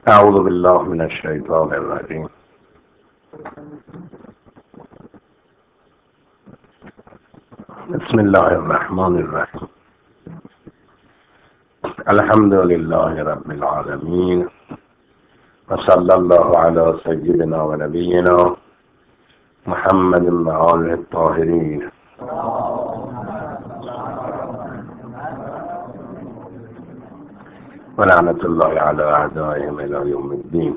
أعوذ بالله من الشيطان الرجيم. بسم الله الرحمن الرحيم. الحمد لله رب العالمين، وصلى الله على سيدنا ونبينا محمد وآله الطاهرين. ولعنة الله على أعدائهم إلى يوم الدين.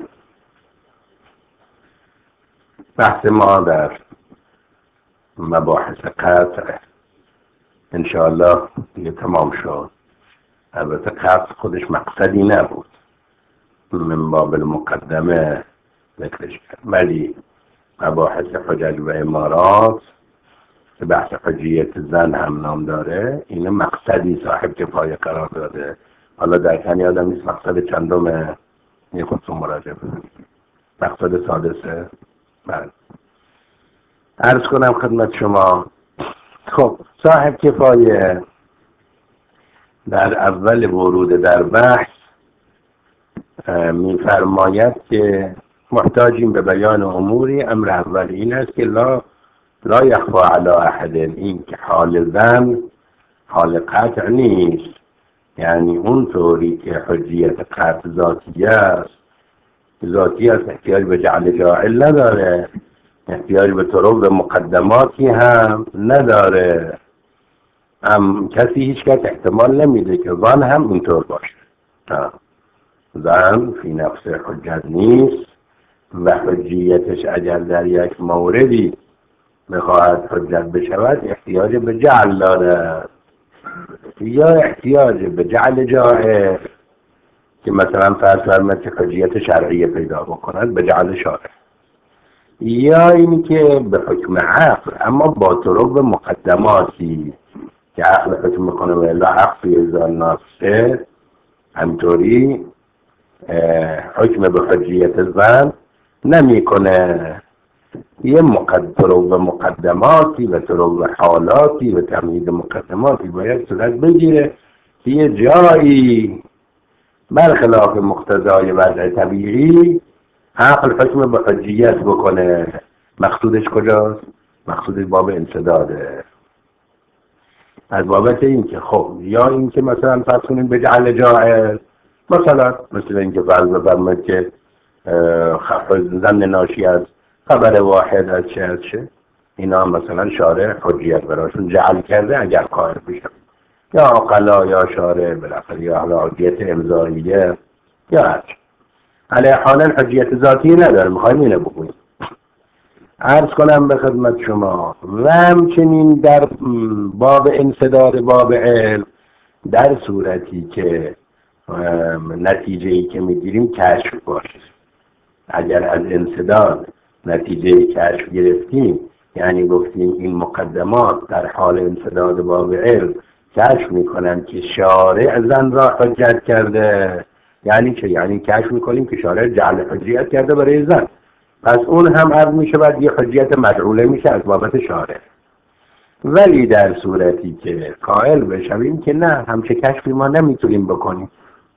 بحث ما در مباحث قطع انشاءالله دیگه تمام شد. البته قطع خودش مقصدی نبود، من باب المقدمه ذکرش کرد، ولی مباحث حجج و امارات که بحث حجیت زن هم نام داره، این مقصدی صاحب کفایه قرار داده. حالا در کن یادم نیست مقصد چندمه، یه خودتون مراجعه بزنید. مقصد سادسه. بله، عرض کنم خدمت شما. خب صاحب کفایه در اول ورود در بحث میفرماید که محتاجیم به بیان اموری. امر اول این است که لا یخفی علی احد، این که حال زن حال قطع نیست، یعنی اونطوری که حجیت قطع ذاتی است، احتیاج به جعل جاعل نداره، احتیاج به طرق مقدماتی هم نداره. هیچ کس احتمال نمیده که زن هم اینطور باشه. زن فی نفس حجت نیست و حجیتش اگر در یک موردی بخواهد حجت بشود احتیاج به جعل دارد، یا احتیاج به جعل جاعل که مثلا فرض فرمایید که حجیت شرعی پیدا بکند به جعل شارع، یا اینی که به حکم عقل اما با طرق مقدماتی که عقل حکم میکنه و الا عقل ازا نفسه، همطوری حکم به حجیت زن نمیکنه. یه طرق مقدماتی و طرق حالاتی و تمهید مقدماتی باید صورت بگیره که یه جایی برخلاف مقتضای وضع طبیعی عقل حکم به حجیت بکنه. مقصودش کجاست؟ مقصودش باب انسداده. از بابت این که خب یا این که مثلا فرض کنیم به جعل جاعل، مثل این که فرض بفرمایید که زن ناشی از خبر واحد از چه اینا مثلا شارع حجیت براشون جعل کرده اگر قائل بشن، یا عقلا یا شارع بالاخره یا حجیت امضاییه یا هرچ. علیه حالا حجیت ذاتی نداره. میخوایم اینو بگویم. عرض کنم به خدمت شما و همچنین در باب انسداد باب علم، در صورتی که نتیجه‌ای که میگیریم کشف باشه. اگر از انسداد نتیجه کشف گرفتیم، یعنی گفتیم این مقدمات در حال انسداد باب علم کشف میکنن که شارع زن را حجت کرده. یعنی چه؟ یعنی کشف میکنیم که شارع جعل حجیت کرده برای زن، پس اون هم عرض میشه بعد یه حجیت مدعوله میشه از بابت شارع. ولی در صورتی که قائل بشویم که نه، همچه کشفی ما نمیتونیم بکنیم.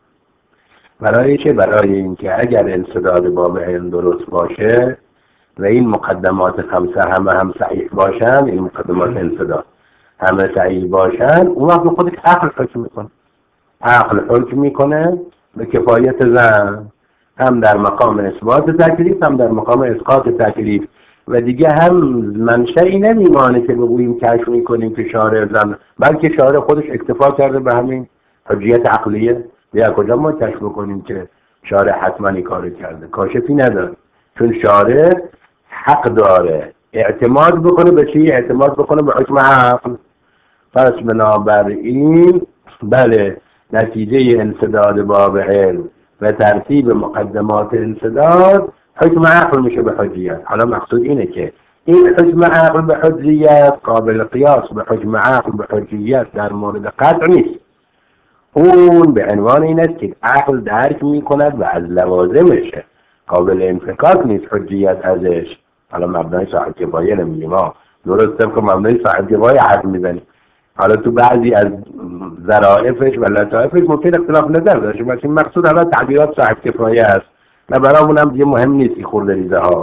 برای چه؟ برای اینکه اگر انسداد باب علم درست باشه و این مقدمات خمسه هم صحیح باشن، این مقدمات انسداد همه صحیح باشن، اون وقت خودش عقل حکم میکنه. عقل حکم میکنه به کفایت زن، هم در مقام اثبات تکلیف هم در مقام اسقاط تکلیف. و دیگه هم منشئی نمیمانه که بگوییم کشف میکنیم که شارع زن، بلکه شارع خودش اکتفا کرده به همین حجیت عقلیه. بیا کجا ما کشف بکنیم که شارع حتما این کارو کرده؟ کاشفی نداره، چون شارع حق داره اعتماد بکنه به چی؟ اعتماد بکنه به حکم عقل. پس بنابراین بله، نتیجه انسداد باب علم و ترتیب مقدمات انسداد حکم عقل میشه به حجیت. حالا مقصود اینه که این حکم عقل به حجیت قابل قیاس به حکم عقل به حجیت در مورد قطع نیست. اون به عنوان این است که عقل درک میکند و از لوازمش قابل انفکاک نیست حجیت ازش. حالا مبنای صاحب کفایه نمیگیم، درسته که مبنای صاحب کفایه حرف میزنیم. حالا تو بعضی از ظرافش و لطائفش ممکن اختلاف نظر داشته باشیم. مقصود حالا تعبیرات صاحب کفایه است و برامون هم دیگه مهم نیست این خورده ریزه ها.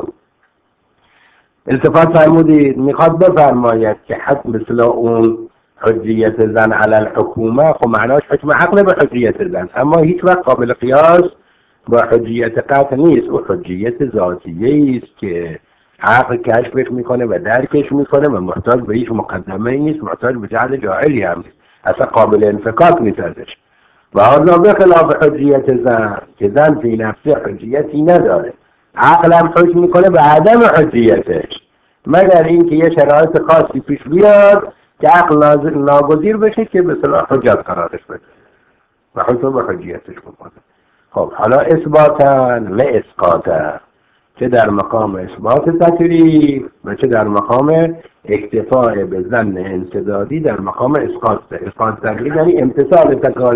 التفات فرمودید میخواد بفرماید که حد مثل اون حجیت زن علی الحکومه، خب معناش حکم عقل به حجیت زن، اما هیچ وقت قابل قیاس با حجیت قطع نیست. او حجیت ذاتیه است که عقل کشفش میکنه و درکش میکنه و محتاج به هیچ مقدمه نیست، محتاج به جهل جاهلی هم نیست، اصلا قابل انفکاک نیست ازش. و حالا به خلاف حجیت زن که زن فی نفسه حجیتی نداره، عقل هم حکم میکنه به عدم حجیتش، مگر اینکه یه شرایط خاصی پیش بیاد که عقل ناگزیر بشه که به صلاح حجت قرارش بده و حکم به حجیتش بکنه. خب حالا اثباتا و اسقاطا، چه در مقام اثبات تکلیف و چه در مقام اکتفاء به ظن انسدادی در مقام اسقاط. اسقاط تکلیف یعنی امتثال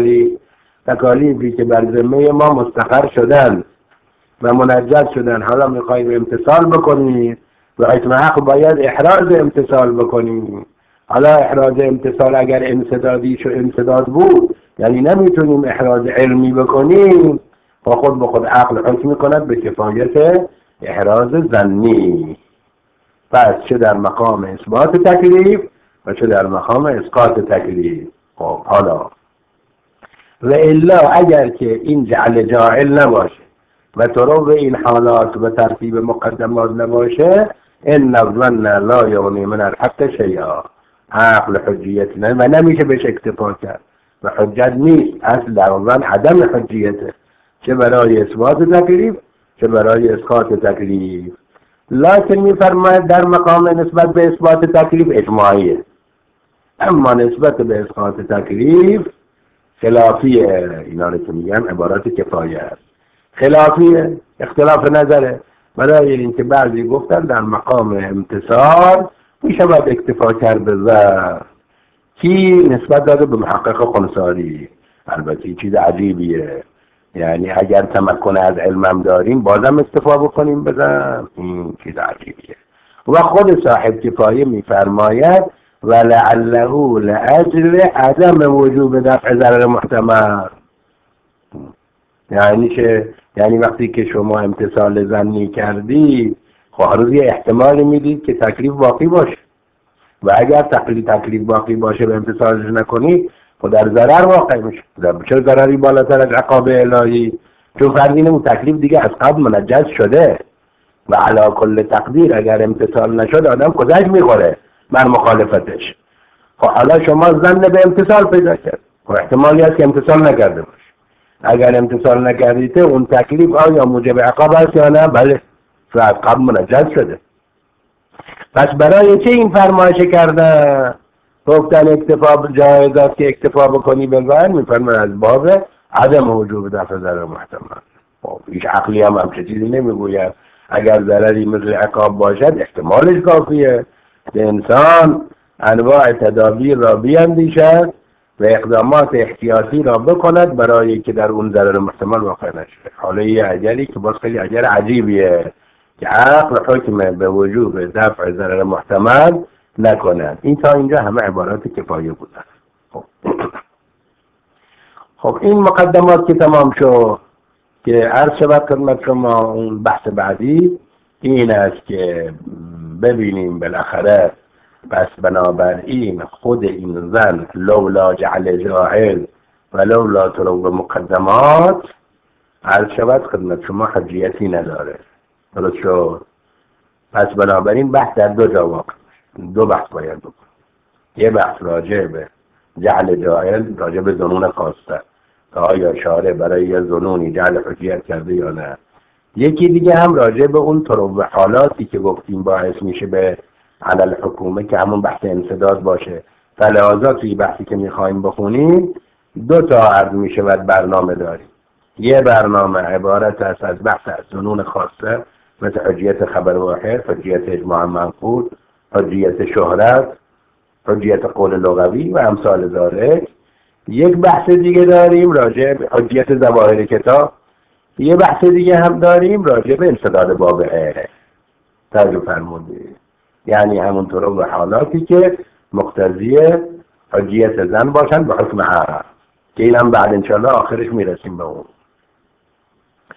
تکالیفی که بر ذمه ما مستقر شدن و منجز شدن، حالا میخوایم امتثال بکنیم و حکم عقل باید احراز امتثال بکنیم. حالا احراز امتثال اگر انسداد بود، یعنی نمیتونیم احراز علمی بکنیم، با خود به خود عقل حکم میکند به کفایت احراز ظنی. پس چه در مقام اثبات تکلیف و چه در مقام اسقاط تکلیف. خب حالا و الا اگر که این جعل جاعل نباشه و طرق این حالات و ترتیب مقدمات نباشه، ان الظن لا یغنی من الحق شیئا، عقل حجیت نه و نمیشه بهش اکتفا کرد و حجت نیست. اصل در ظن عدم حجیته، چه برای اثبات تکلیف چه برای اسقاط تکلیف. لکن میفرماید در مقام نسبت به اثبات تکلیف اجماعیه، اما نسبت به اسقاط تکلیف خلافیه. اینا رو که میگم عبارات کفایه است، خلافیه، اختلاف نظره. برای اینکه بعضی گفتن در مقام امتصال میشه باید اکتفا کرد به کی نسبت داده به محقق خنثاری. البته این چیز عجیبیه، یعنی اگر تمکن از علمم داریم بازم اکتفا بکنیم بزن، این چیز عجیبیه. و خود صاحب کفایه میفرماید ولعله لاجل عدم وجوب دفع ضرر محتمل. یعنی وقتی که شما امتثال ظنی کردی، خب هر روز یه احتمالی میدید که تکلیف باقی باشه و اگر تکلیف باقی باشه و امتثالش نکنی خب در ضرر واقع میشه. چه ضرری بالاتر از عقاب الهی؟ چون فرض اون تکلیف دیگه از قبل منجز شده و علی کل تقدیر اگر امتثال نشد آدم کجاش میخوره بر مخالفتش. خب حالا شما ظن به امتثال پیدا کرد، خب احتمالی هست که امتثال نکرده باشه. اگر امتثال نکردیته اون تکلیف آیا موجب عقاب است یا نه؟ بله، چون از قبل منجز شده. پس برای چه این فرمایش کرده؟ گفتن اکتفا جایز است که اکتفا بکنی به ظن، میفرماید از باب عدم وجوب دفع ضرر محتمل. خب هیچ عقلی هم همچه چیزی نمیگوید. اگر ضرری مثل عقاب باشد احتمالش کافیه که انسان انواع تدابیر را بیندیشد و اقدامات احتیاطی را بکند برای که در اون ضرر محتمل واقع نشه. حالا یه عجلی که باز خیلی عجل عجیبیه که عقل حکم به وجوب دفع ضرر محتمل نکنند. این تا اینجا همه عبارات کفایه بودن. خب این مقدمات که تمام شد که عرض شود خدمت شما، اون بحث بعدی این است که ببینیم بالاخره پس بنابراین خود این زن لولا جعل جاهل و لولا طرق مقدمات عرض شود خدمت شما حجیتی نداره. درست شد؟ پس بنابراین بحث در دو جا واقع، دو بحث باید بکن. یه بحث راجع به جعل جاهل، راجع به ظنون خاصه که آیا شارع برای یه ظنونی جعل حجیت کرده یا نه. یکی دیگه هم راجع به اون طرق و حالاتی که گفتیم باعث میشه به علل حکومه که همون بحث انسداد باشه. فلحاظا توی بحثی که میخواییم بخونیم دو تا عرض میشه و برنامه داریم. یه برنامه عبارت است از بحث از ظنون خاصه مثل حجیت خبر واحد، حجیت اجماع منقول، حجیت شهرت، حجیت قول لغوی و امثال ذالک. یک بحث دیگه داریم راجع به حجیت ظواهر کتاب. یه بحث دیگه هم داریم راجع به انسداد باب عهد. توجه فرمودید؟ یعنی همونطور و حالاتی که مقتضی حجیت زن باشن به حکم عقل که این هم بعد انشاءالله آخرش میرسیم به اون.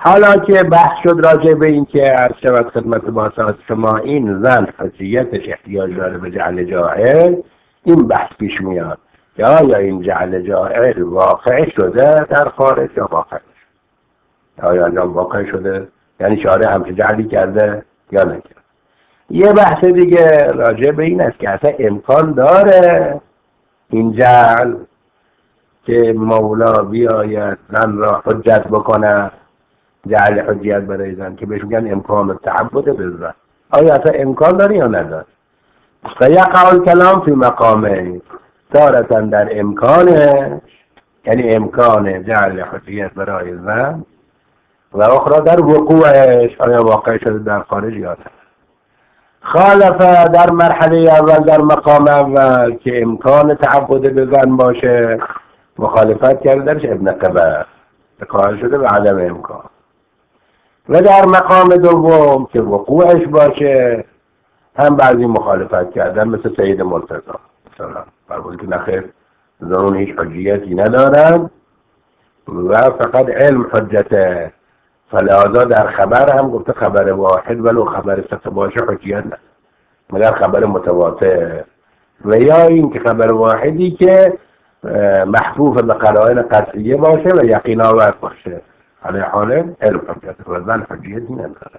حالا که بحث شد راجع به این که عرض شود خدمت باسط شما این زن حجیتش احتیاج داره به جعل جاهل، این بحث پیش میاد که آیا این جعل جاهل واقع شده در خارج یا واقع شده؟ آیا انجام واقع شده؟ یعنی شارع همچه جعلی کرده یا نکرده؟ یه بحث دیگه راجع به این است که اصلا امکان داره این جعل که مولا بیاید زن را حجت بکنه، جعل حجیت برای زن که بهش میگن امکان تعبد بالزن، آیا اصلا امکان داره یا نداره؟ فیقع الکلام فی مقامه، تارتا در امکانه، یعنی امکان جعل حجیت برای زن، و اخرى در وقوعش، آیا واقع شده در خارج یا نه. خالف در مرحله اول، در مقام اول که امکان تعبد به زن باشه، مخالفت کرده درش ابن قبه، قائل شده به عدم امکان. و در مقام دوم که وقوعش باشه هم بعضی مخالفت کردن، مثل سید مرتضی مثلا فرمود که نخیر زنون هیچ حجیتی ندارن و فقط علم حجته، فلذا در خبر هم گفته خبر واحد ولو خبر سته باشه حجیت نه، مگر خبر متواتر، و یا این که خبر واحدی که محفوظ به قرائن قطعیه باشه و یقین آور باشه، علی حال علم حجت و زن حجیتی نداره.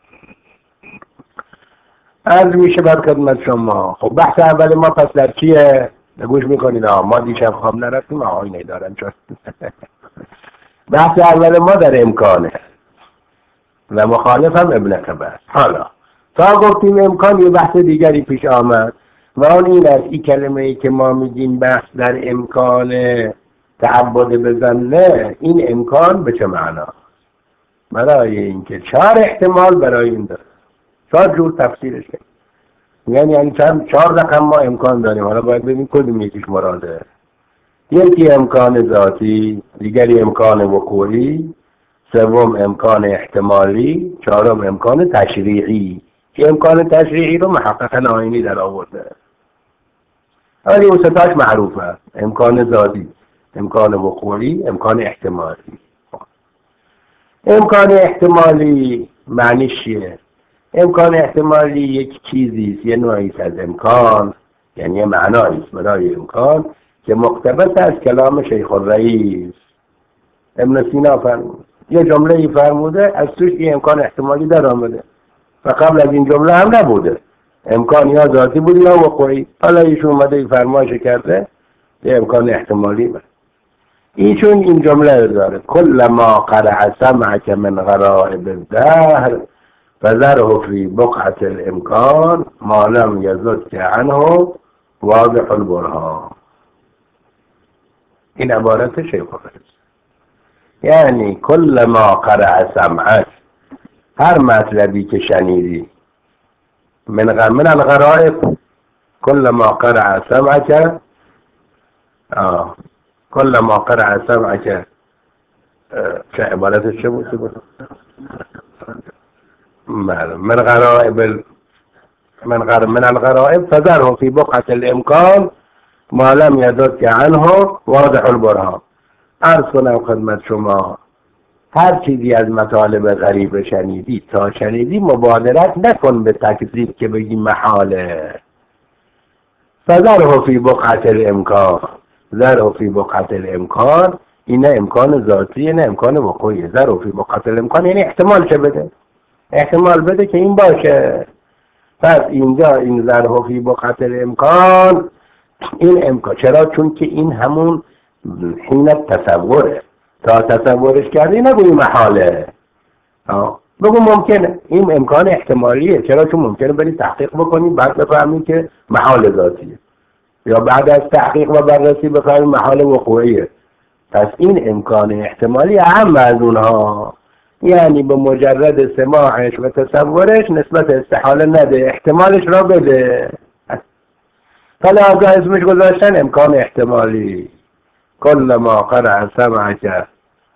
از میشه بر خدمت شما. خب بحث اول ما پس در چیه؟ گوش میکنید ما دیشب خواب نرفتیم آهایی ندارن چون بحث اول ما در امکانه و مخالف هم ابن قبه. حالا تا گفتیم امکان، یه بحث دیگری پیش آمد و آن این است این کلمه ای که ما میگیم بحث در امکان تعبد بزنه، این امکان به چه معنا؟ برای اینکه 4 احتمال برای این داره، 4 جور تفسیرش کنیم، یعنی 4 رقم ما امکان داریم. حالا باید ببین کدوم یکیش مراده. یکی امکان ذاتی، دیگری امکان وقوعی، سوم امکان احتمالی، چهارم امکان تشریعی. که امکان تشریعی رو محققاً آیینی در آورده، ولی اون ستاش معروفه: امکان ذاتی، امکان وقوعی، امکان احتمالی. امکان احتمالی معنیش چیه؟ امکان احتمالی یک چیزیست، یه نوعی از امکان، یعنی یه معناییست برای امکان که مقتبس از کلام شیخ الرئیس ابن سینا فرمود. یه جمله ای فرموده از توش یه امکان احتمالی در آمده و قبل از این جمله هم نبوده، امکان یا ذاتی بود یا وقوعی. حالا ایشون اومده این فرمایش کرده یه امکان احتمالی بود. ایشون این جمله داره: کل ما قرع سمعک من غرائب الدهر فذره فی بقعة الامکان ما لم یزدک عنه واضح البرهان. این عبارت شیخ الرئیس. یعنی کل ما قرع سمعک، هر مطلبی که شنیدی، من الغرائب، کل ما قرع سمعک، کل ما قرع سمعک، چه عبارتش چه بود؟ من غرائب، من الغرائب فذره فی بقعة الامکان ما لم یزدک عنه واضح البرهان. عرض کنم خدمت شما هر چیزی از مطالب غریب شنیدی، تا شنیدی مبادرت نکن به تکذیب که بگی محاله. فذره فی بقعة الامکان، ذره فی بقعة الامکان، این نه امکان ذاتی نه امکان وقوعی. ذره فی بقعة الامکان یعنی احتمال چه بده؟ احتمال بده که این باشه. پس اینجا این ذره فی بقعة الامکان، این امکان، چرا؟ چون که این همون حین تصوره، تا تصورش کردی نگوی محاله، بگو ممکنه. این امکان احتمالیه، چرا؟ چون ممکنه بری تحقیق بکنی بعد بفهمی که محال ذاتیه، یا بعد از تحقیق و بررسی بفهمی محال وقوعیه. پس این امکان احتمالی اهم از اونها، یعنی به مجرد سماعش و تصورش نسبت استحاله نده، احتمالش را بده. فلذا اسمش گذاشتن امکان احتمالی. کل ما قرع سمعک،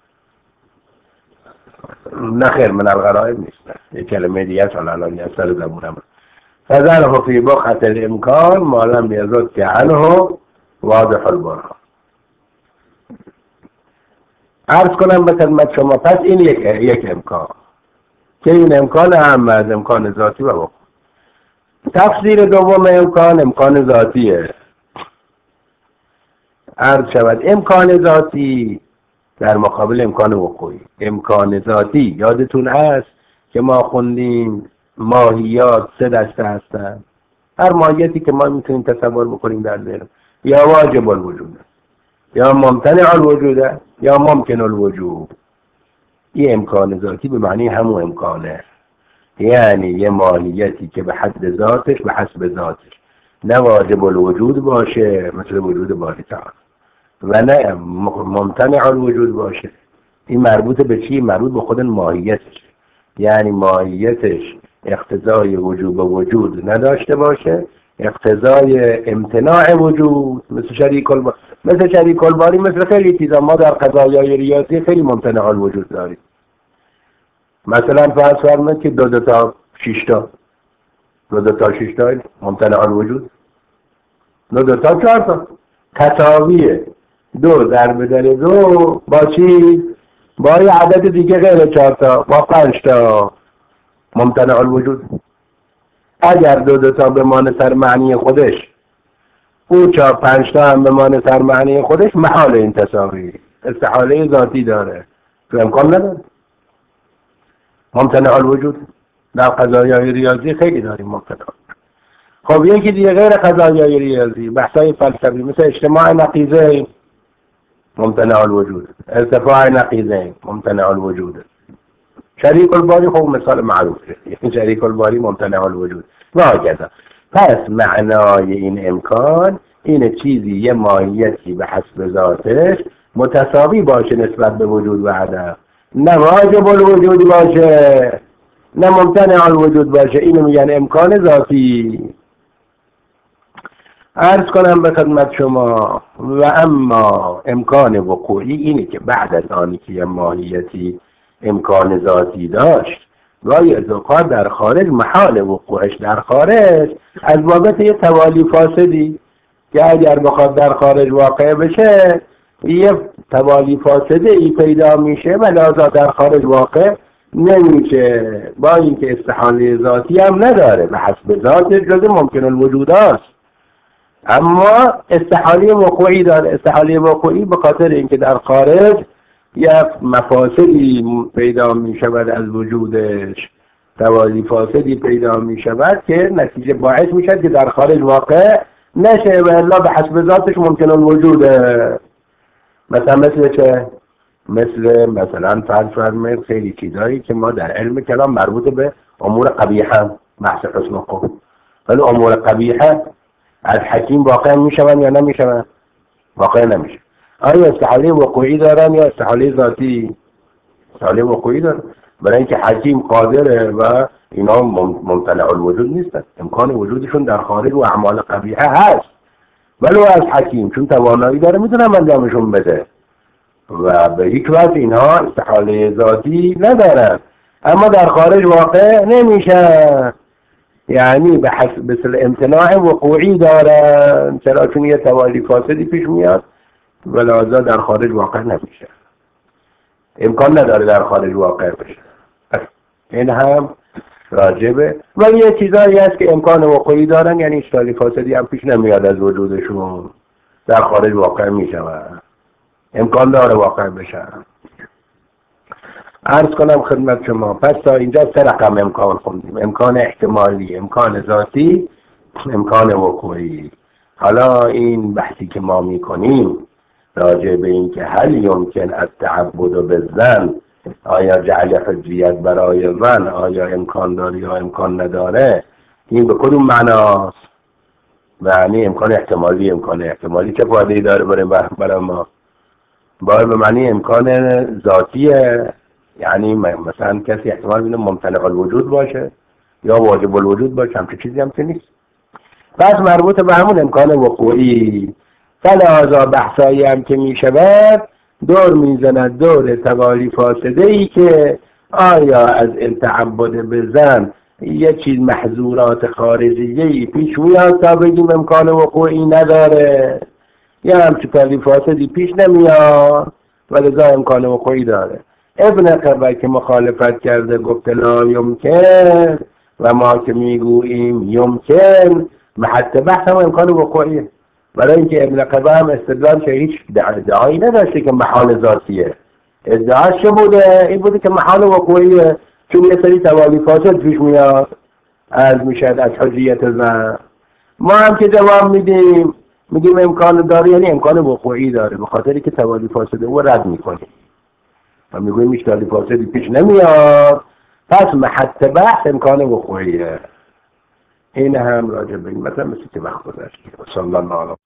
نخیر من الغرائب نیست، یک کلمه دیگه است الان یه سر زبونم. فذره فی بقعة الامکان ما لم یزدک عنه واضح البرهان. عرض کنم به خدمت شما پس این یک امکان که این امکان اهم از امکان ذاتی و وقوع. تفسیر دوم امکان ذاتیه. عرض شود امکان ذاتی در مقابل امکان وقوعی. امکان ذاتی یادتون هست که ما خوندیم ماهیات 3 دسته هستن. هر ماهیتی که ما میتونیم تصور بکنیم در ذهن یا واجب الوجود یا ممتنع الوجود یا ممکن الوجود. این امکان ذاتی به معنی همون امکانه، یعنی یه ماهیتی که به حد ذاتش به حسب ذاتش نه واجب الوجود باشه مثل وجود باری تعالی و نه ممتنع الوجود باشه. این مربوط به چی؟ مربوط به خود ماهیتش، یعنی ماهیتش اقتضای وجوب و وجود نداشته باشه، اقتضای امتناع وجود مثل شریک الباری مثل خیلی چیزا ما در قضایای ریاضی خیلی ممتنع الوجود داریم. مثلا فرض فرمایید که 2 تا 6 تا 2 تا 6 تا ممتنع الوجود، 2 تا 4 تا تساویه. 2 ضرب در 2 با چی؟ با یه عدد دیگه غیر 4 تا با 5 تا ممتنع الوجود. اگر 2 تا بمانه سر معنی خودش او 5 تا هم بمانه سر معنی خودش محال این تساوی، استحاله ذاتی داره تو امکان نداره. ممتنع الوجود در قضایای ریاضی خیلی داریم ممتنع. خب یکی دیگه غیر قضایای ریاضی بحثای فلسفی مثل اجتماع نقیضین ممتنع الوجود، ارتفاع نقیضین ممتنع الوجود. شریک الباری خب مثال معروفه، یعنی شریک الباری ممتنع الوجود و هكذا. پس معنای این امکان این چیزی یه ماهیتی به حسب ذاتش متساوی باشه نسبت به وجود و عدم، نه واجب الوجود باشه نه ممتنع الوجود باشه. اینو میگن امکان ذاتی. عرض کنم به خدمت شما و اما امکان وقوعی اینه که بعد از آنی که یه ماهیتی امکان ذاتی داشت گاهی از اوقات در خارج محال وقوعش در خارج از بابت یه توالی فاسدی که اگر بخواد در خارج واقع بشه یه توالی فاسده ای پیدا میشه و لذا در خارج واقع نمیشه، با اینکه استحاله ذاتی هم نداره به حسب ذاتش جز ممکن الوجود است، اما استحاله وقوعی داره. استحاله وقوعی به خاطر اینکه در خارج یک مفاسدی پیدا می شود از وجودش، توالی فاسدی پیدا می شود که نتیجه باعث می شود که در خارج واقع نشه و الا به حسب ذاتش ممکن الوجوده. مثل چه؟ مثلا فرض فرمایید خیلی چیزایی که ما در علم کلام مربوط به امور قبیحه بحث حسن و قبح، ولی امور قبیحه از حکیم واقع می شوند یا نمی شوند؟ واقع نمیشه. آیا استحاله وقوعی دارن یا استحاله ذاتی؟ استحاله وقوعی دارن، برای اینکه حکیم قادره و اینا ممتنع الوجود نیستن، امکان وجودشون در خارج و اعمال قبیحه هست، ولی از حکیم چون توانایی داره میتونم انجامشون بده و به هیچ وجه اینها استحاله ذاتی ندارن، اما در خارج واقع نمیشه، یعنی به حسب امتناع وقوعی دارن. چرا؟ چون یه توالی فاسدی پیش میاد و لذا در خارج واقع نمیشه، امکان نداره در خارج واقع بشه. این هم راجبه. ولی یه چیزایی هست که امکان وقوعی دارن، یعنی اشتالی فاسدی هم پیش نمیاد از وجودشون، در خارج واقع میشه و امکان داره واقع بشه. عرض کنم خدمت شما پس تا اینجا 3 رقم امکان خوندیم: امکان احتمالی، امکان ذاتی، امکان وقوعی. حالا این بحثی که ما میکنیم راجع به این که هل یمکن التعبد بالظن، آیا جعل حجیت برای ظن آیا امکان داره یا امکان نداره، این به کدوم معناست؟ معنی امکان احتمالی. امکان احتمالی چه فایده‌ای داره برای ما؟ باید به معنی امکان ذاتیه، یعنی مثلا کسی احتمال میده ممتنع الوجود باشه یا واجب الوجود باشه، همچه چیزی هم که نیست. پس مربوط به همون امکان وقوعی. فلذا بحثایی هم که می شود دور میزند دور توالی فاسده ای که آیا از التعبد بزن یه چیز محظورات خارجیه‌ای پیش میاد تا بگیم امکان وقوعی نداره، یا همچه توالی فاسدی پیش نمیاد و لذا امکان وقوعی داره. ابن قبه که مخالفت کرده گفته لا یمکن و ما که میگوییم یمکن، محط بحث هم امکان وقوعیه. برای اینکه ابن قبه هم استدلال که هیچ ادعایی نداشته که محال ذاتیه. ادعاش چه بوده؟ این بوده که محال وقوعیه، چون یه سری توالی فاسد پیش میاد از میشد از حجیت زن. ما هم که جواب میگیم امکان داره، یعنی امکان وقوعی داره، به خاطری که توالی فاسده او رد میکنیم و میگویم هیچ توالی فاسدی پیش نمیاد، پس محط بحث امکان وقوعیه. این هم راجع به این مثلا مثل که وقت گذشت. صلی الله علیه